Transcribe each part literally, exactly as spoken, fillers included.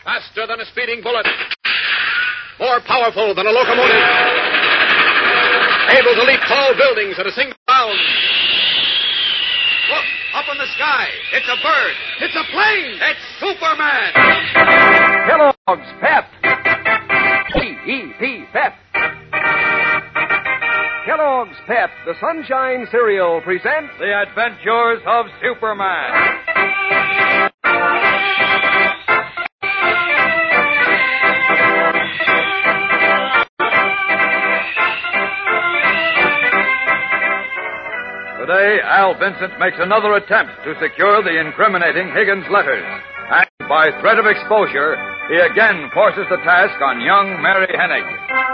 Faster than a speeding bullet. More powerful than a locomotive. Able to leap tall buildings at a single bound. Look, up in the sky. It's a bird. It's a plane. It's Superman. Kellogg's Pep. P E P, Pep. Kellogg's Pep, the Sunshine Cereal, presents The Adventures of Superman. Today, Al Vincent makes another attempt to secure the incriminating Higgins letters. And by threat of exposure, he again forces the task on young Mary Hennig.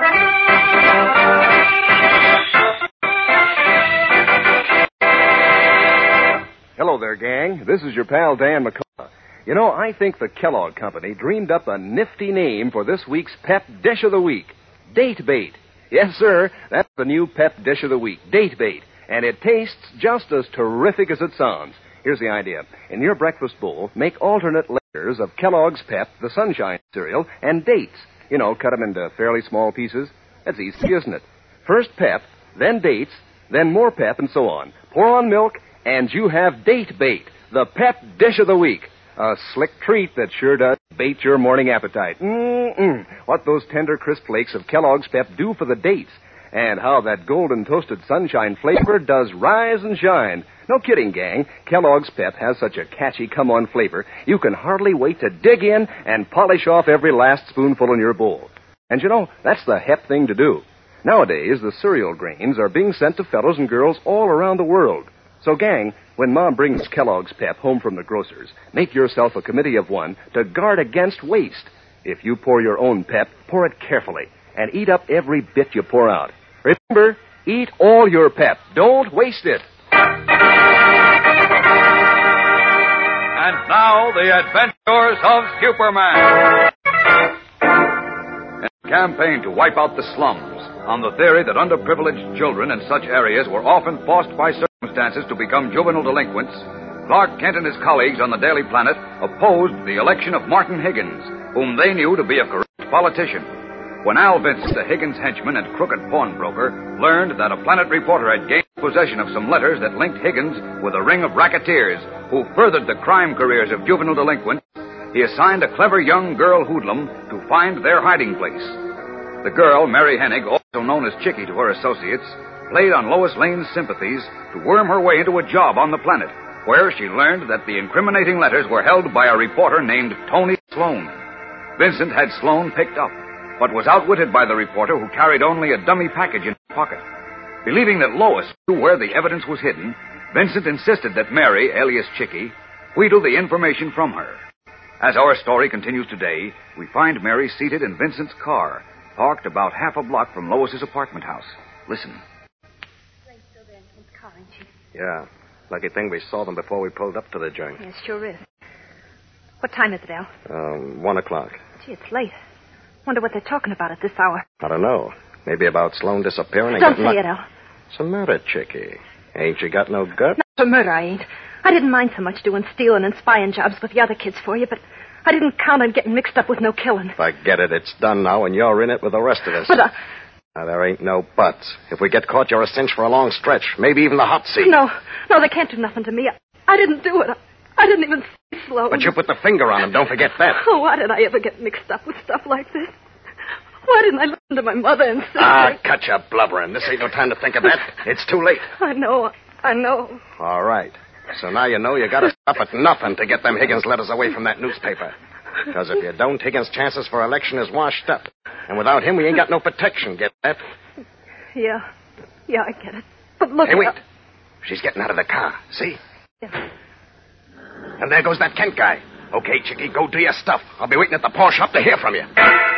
Hello there, gang. This is your pal Dan McCullough. You know, I think the Kellogg Company dreamed up a nifty name for this week's Pep Dish of the Week. Date Bait. Yes, sir, that's the new Pep Dish of the Week. Date Bait. And it tastes just as terrific as it sounds. Here's the idea. In your breakfast bowl, make alternate layers of Kellogg's Pep, the Sunshine cereal, and dates. You know, cut them into fairly small pieces. That's easy, isn't it? First Pep, then dates, then more Pep, and so on. Pour on milk, and you have Date Bait, the Pep Dish of the Week. A slick treat that sure does bait your morning appetite. Mm-mm. What those tender, crisp flakes of Kellogg's Pep do for the dates. And how that golden toasted sunshine flavor does rise and shine. No kidding, gang. Kellogg's Pep has such a catchy come-on flavor, you can hardly wait to dig in and polish off every last spoonful in your bowl. And you know, that's the hep thing to do. Nowadays, the cereal grains are being sent to fellows and girls all around the world. So, gang, when Mom brings Kellogg's Pep home from the grocer's, make yourself a committee of one to guard against waste. If you pour your own Pep, pour it carefully and eat up every bit you pour out. Remember, eat all your Pep. Don't waste it. And now, the Adventures of Superman. In a campaign to wipe out the slums, on the theory that underprivileged children in such areas were often forced by circumstances to become juvenile delinquents, Clark Kent and his colleagues on the Daily Planet opposed the election of Martin Higgins, whom they knew to be a corrupt politician. When Al Vincent, the Higgins henchman and crooked pawnbroker, learned that a Planet reporter had gained possession of some letters that linked Higgins with a ring of racketeers who furthered the crime careers of juvenile delinquents, he assigned a clever young girl hoodlum to find their hiding place. The girl, Mary Hennig, also known as Chickie to her associates, played on Lois Lane's sympathies to worm her way into a job on the Planet, where she learned that the incriminating letters were held by a reporter named Tony Sloan. Vincent had Sloan picked up, but was outwitted by the reporter, who carried only a dummy package in his pocket. Believing that Lois knew where the evidence was hidden, Vincent insisted that Mary, alias Chickie, wheedle the information from her. As our story continues today, we find Mary seated in Vincent's car, parked about half a block from Lois's apartment house. Listen. Ray's still there in his car, ain't she? Yeah. Lucky thing we saw them before we pulled up to the joint. Yes, sure is. What time is it, Al? Um, one o'clock. Gee, it's late. Wonder what they're talking about at this hour. I don't know. Maybe about Sloan disappearing. Don't say it, Al. What's the matter, Chickie? Ain't you got no gut? Not for murder, I ain't. I didn't mind so much doing stealing and spying jobs with the other kids for you, but I didn't count on getting mixed up with no killing. Forget it. It's done now, and you're in it with the rest of us. But, uh... Now, there ain't no buts. If we get caught, you're a cinch for a long stretch. Maybe even the hot seat. No, no, they can't do nothing to me. I, I didn't do it. I, I didn't even see Sloan. But you put the finger on him. Don't forget that. Oh, why did I ever get mixed up with stuff like this? Why didn't I listen to my mother and sister? Ah, cut your blubbering. This ain't no time to think of that. It's too late. I know. I know. All right. So now you know you got to stop at nothing to get them Higgins letters away from that newspaper. Because if you don't, Higgins' chances for election is washed up. And without him, we ain't got no protection. Get that? Yeah. Yeah, I get it. But look... Hey, wait. She's getting out of the car. See? Yeah. And there goes that Kent guy. Okay, Chickie, go do your stuff. I'll be waiting at the pawn shop to hear from you.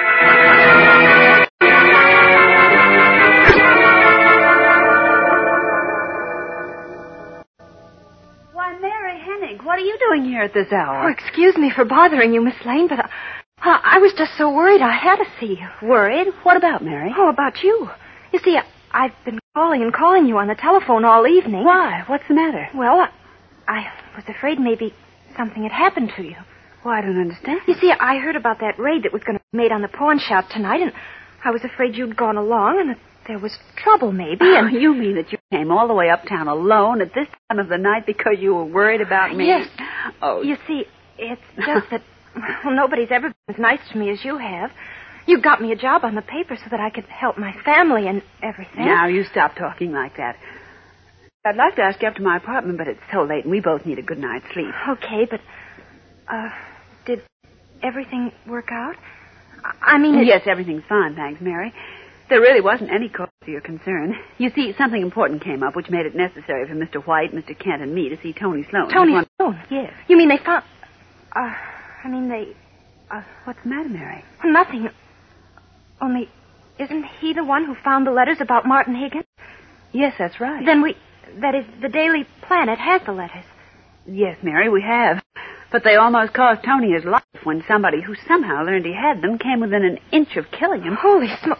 Why, Mary Hennig, what are you doing here at this hour? Oh, excuse me for bothering you, Miss Lane, but I, I was just so worried I had to see you. Worried? What about, Mary? Oh, about you. You see, I, I've been calling and calling you on the telephone all evening. Why? What's the matter? Well, I, I was afraid maybe something had happened to you. Well, I don't understand. You see, I heard about that raid that was going to be made on the pawn shop tonight, and I was afraid you'd gone along and that there was trouble, maybe. Oh, And you mean that you came all the way uptown alone at this time of the night because you were worried about me? Yes. Oh, You see, it's just that, well, nobody's ever been as nice to me as you have. You got me a job on the paper so that I could help my family and everything. now you stop talking like that. I'd like to ask you up to my apartment, but it's so late and we both need a good night's sleep. Okay, but, uh, did everything work out? I mean, it... Yes, everything's fine, thanks, Mary. There really wasn't any cause for your concern. You see, something important came up which made it necessary for Mister White, Mister Kent, and me to see Tony Sloan. Tony One... Sloan? Yes. You mean they found... Uh, I mean, they... Uh, What's the matter, Mary? nothing. Only, isn't he the one who found the letters about Martin Higgins? Yes, that's right. Then we... That is, the Daily Planet has the letters. Yes, Mary, we have. But they almost cost Tony his life when somebody who somehow learned he had them came within an inch of killing him. Holy smoke.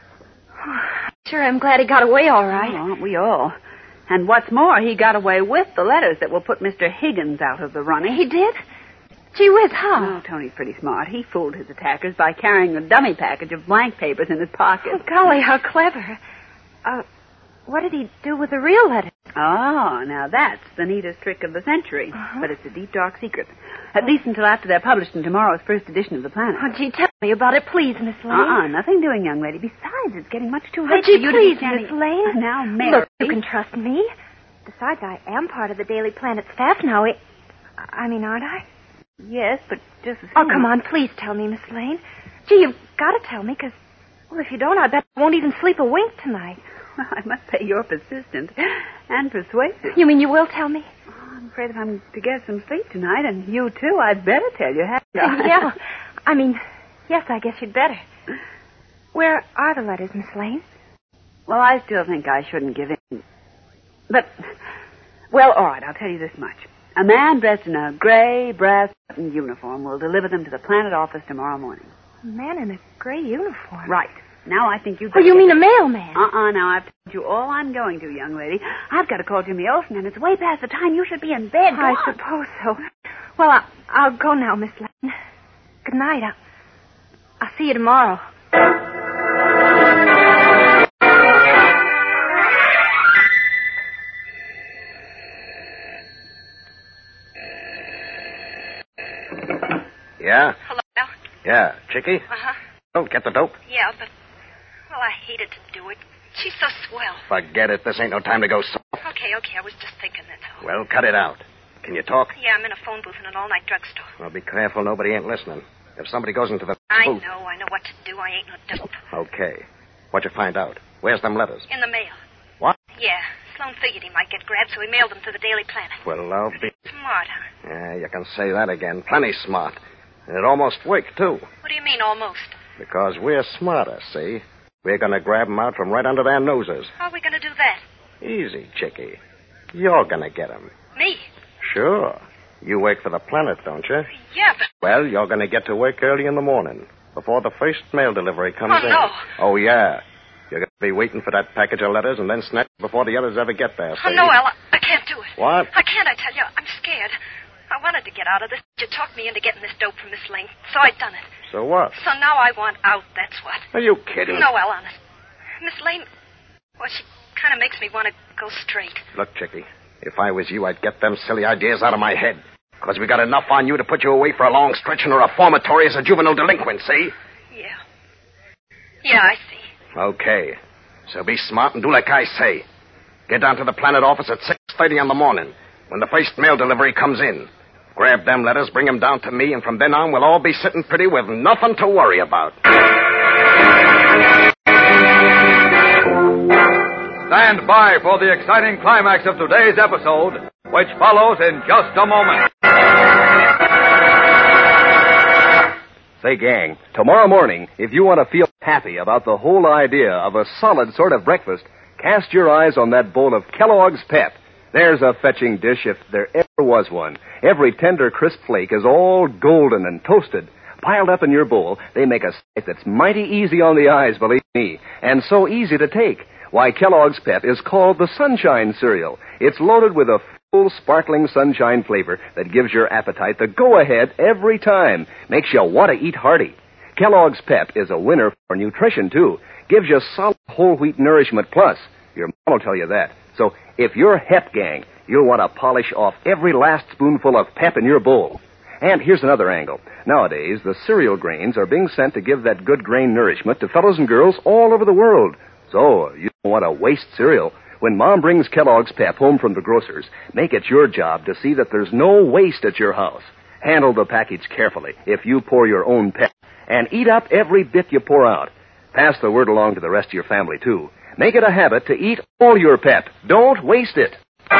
Sure, I'm glad he got away all right. Oh, aren't we all? And what's more, he got away with the letters that will put Mister Higgins out of the running. He did? Gee whiz, how? Oh, Tony's pretty smart. He fooled his attackers by carrying a dummy package of blank papers in his pocket. Oh, golly, how clever. Uh, what did he do with the real letters? Oh, now that's the neatest trick of the century. Uh-huh. But it's a deep, dark secret. At least until after they're published in tomorrow's first edition of the Planet. Oh, gee, tell me about it, please, Miss Lane. Uh-uh, nothing doing, young lady. Besides, it's getting much too late Oh, gee, for you please, to be standing... Miss Lane. Now, Mary... Look, you can trust me. Besides, I am part of the Daily Planet staff now. I, I mean, aren't I? Yes, but just the same. Oh, come on, please tell me, Miss Lane. Gee, you've got to tell me, because, well, if you don't, I bet I won't even sleep a wink tonight. Well, I must say you're persistent and persuasive. You mean you will tell me? Oh, I'm afraid if I'm to get some sleep tonight, and you too, I'd better tell you, hadn't I? Yeah. I mean, yes, I guess you'd better. Where are the letters, Miss Lane? Well, I still think I shouldn't give in. But, well, all right, I'll tell you this much. A man dressed in a gray brass button uniform will deliver them to the Planet office tomorrow morning. A man in a gray uniform. Right. Now I think you'd Oh, better you get... mean a mailman? Uh-uh, now I've told you all I'm going to, young lady. I've got to call Jimmy Olsen, and it's way past the time you should be in bed. Go I on. suppose so. Well, I, I'll go now, Miss Lane. Good night. I'll, I'll see you tomorrow. Yeah? Hello, Al? Yeah. Chicky? Uh-huh. Don't get the dope. Yeah, but, well, I hated to do it. She's so swell. Forget it. This ain't no time to go soft. Okay, okay, I was just thinking that. Well, cut it out. Can you talk? Yeah, I'm in a phone booth in an all-night drugstore. Well, be careful. Nobody ain't listening. If somebody goes into the I booth... know, I know what to do. I ain't no dope. Okay. What'd you find out? Where's them letters? In the mail. What? Yeah, Sloan figured he might get grabbed, so he mailed them to the Daily Planet. Well, I'll be... Smart, huh? Yeah, you can say that again. Plenty smart. And it almost worked, too. What do you mean, almost? Because we're smarter, see? We're going to grab them out from right under their noses. How are we going to do that? Easy, Chicky. You're going to get them. Me? Sure. You work for the Planet, don't you? Yeah, but... Well, you're going to get to work early in the morning, before the first mail delivery comes Oh, in. no. Oh, yeah. You're going to be waiting for that package of letters and then snatch before the others ever get there. Oh, see? no, Al, I, I can't do it. What? I can't, I tell you. I'm scared. I wanted to get out of this. You talked me into getting this dope from Miss Lane, so I done it. So what? So now I want out, that's what. Are you kidding? No, Al, honest. Miss Lane, well, she kind of makes me want to go straight. Look, Chicky, if I was you, I'd get them silly ideas out of my head. Because we got enough on you to put you away for a long stretch in a reformatory as a juvenile delinquent, see? Yeah. Yeah, I see. Okay. So be smart and do like I say. Get down to the Planet office at six thirty in the morning, when the first mail delivery comes in. Grab them letters, bring them down to me, and from then on we'll all be sitting pretty with nothing to worry about. Stand by for the exciting climax of today's episode, which follows in just a moment. Say, gang, tomorrow morning, if you want to feel happy about the whole idea of a solid sort of breakfast, cast your eyes on that bowl of Kellogg's Pep. There's a fetching dish if there ever was one. Every tender, crisp flake is all golden and toasted. Piled up in your bowl, they make a sight that's mighty easy on the eyes, believe me, and so easy to take. Why, Kellogg's Pep is called the Sunshine Cereal. It's loaded with a full, sparkling sunshine flavor that gives your appetite the go-ahead every time. Makes you want to eat hearty. Kellogg's Pep is a winner for nutrition, too. Gives you solid whole wheat nourishment plus. Your mom will tell you that. So if you're Hep gang, you'll want to polish off every last spoonful of pep in your bowl. And here's another angle. Nowadays, the cereal grains are being sent to give that good grain nourishment to fellows and girls all over the world. So you don't want to waste cereal. When Mom brings Kellogg's Pep home from the grocer's, make it your job to see that there's no waste at your house. Handle the package carefully if you pour your own Pep. And eat up every bit you pour out. Pass the word along to the rest of your family, too. Make it a habit to eat all your Pep. Don't waste it.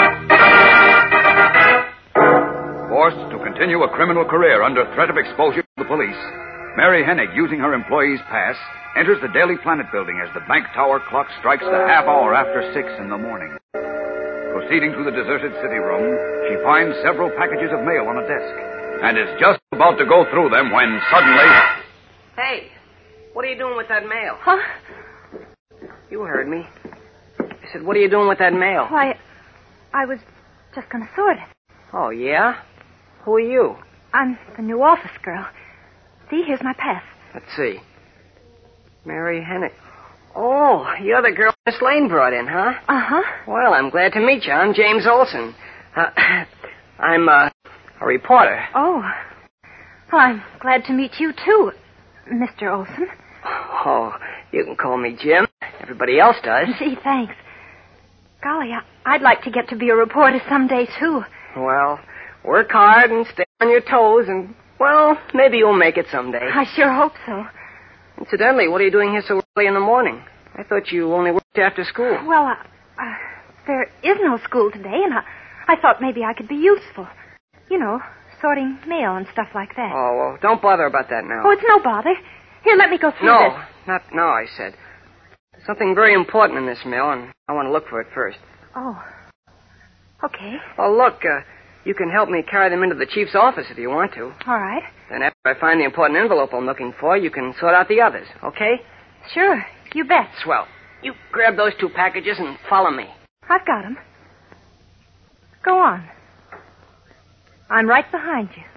Forced to continue a criminal career under threat of exposure to the police, Mary Hennig, using her employee's pass, enters the Daily Planet building as the bank tower clock strikes the half hour after six in the morning. Proceeding to the deserted city room, she finds several packages of mail on a desk and is just about to go through them when suddenly... Hey, what are you doing with that mail? Huh? You heard me. I said, what are you doing with that mail? Why, I was just going to sort it. Oh, yeah? Who are you? I'm the new office girl. See, here's my pass. Let's see. Mary Hennig. Oh, you're the girl Miss Lane brought in, huh? Uh-huh. Well, I'm glad to meet you. I'm James Olson. Uh, I'm uh, a reporter. Oh. Well, I'm glad to meet you, too, Mister Olson. Oh, you can call me Jim. Everybody else does. Gee, thanks. Golly, I- I'd like to get to be a reporter someday, too. Well, work hard and stay on your toes, and, well, maybe you'll make it someday. I sure hope so. Incidentally, what are you doing here so early in the morning? I thought you only worked after school. Well, uh, uh, there is no school today, and I, I thought maybe I could be useful. You know, sorting mail and stuff like that. Oh, well, don't bother about that now. Oh, it's no bother. Here, let me go through No, this. not now, I said. Something very important in this mail, and I want to look for it first. Oh. Okay. Oh, look, uh, you can help me carry them into the chief's office if you want to. All right. Then after I find the important envelope I'm looking for, you can sort out the others, okay? Sure. You bet. Swell. You grab those two packages and follow me. I've got 'em. Go on. I'm right behind you.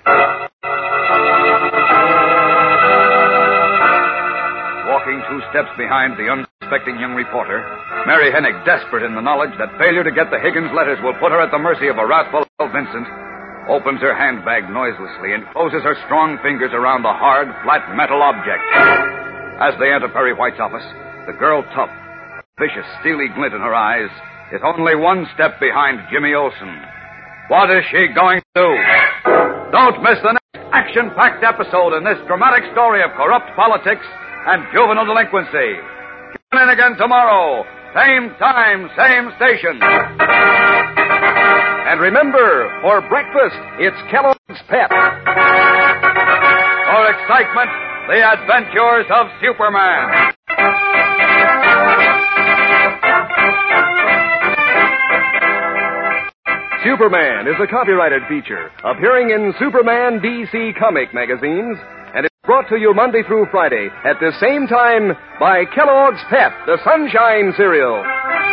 Walking two steps behind the unsuspecting young reporter, Mary Hennig, desperate in the knowledge that failure to get the Higgins letters will put her at the mercy of a wrathful Earl Vincent, opens her handbag noiselessly and closes her strong fingers around the hard, flat metal object. As they enter Perry White's office, the girl Tup, a vicious, steely glint in her eyes, is only one step behind Jimmy Olsen. What is she going to do? Don't miss the next action-packed episode in this dramatic story of corrupt politics and juvenile delinquency. Tune in again tomorrow. Same time, same station. And remember, for breakfast, it's Kellogg's Pep. For excitement, the adventures of Superman. Superman is a copyrighted feature appearing in Superman D C comic magazines, and it's brought to you Monday through Friday at the same time by Kellogg's Pep, the Sunshine Cereal.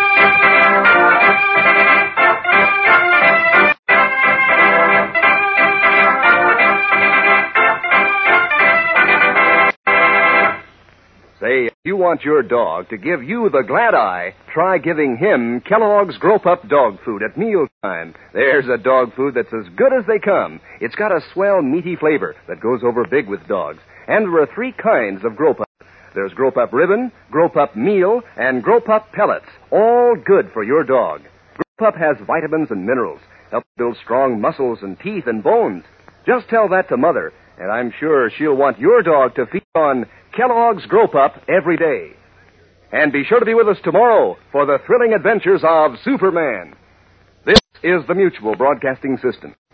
Say, if you want your dog to give you the glad eye, try giving him Kellogg's Grow-Pup dog food at mealtime. There's a dog food that's as good as they come. It's got a swell, meaty flavor that goes over big with dogs. And there are three kinds of Grow-Pup. There's Grow-Pup Ribbon, Grow-Pup Meal, and Grow-Pup Pellets, all good for your dog. Grow-Pup has vitamins and minerals, help build strong muscles and teeth and bones. Just tell that to Mother, and I'm sure she'll want your dog to feed on Kellogg's Grow-Pup every day. And be sure to be with us tomorrow for the thrilling adventures of Superman. This is the Mutual Broadcasting System.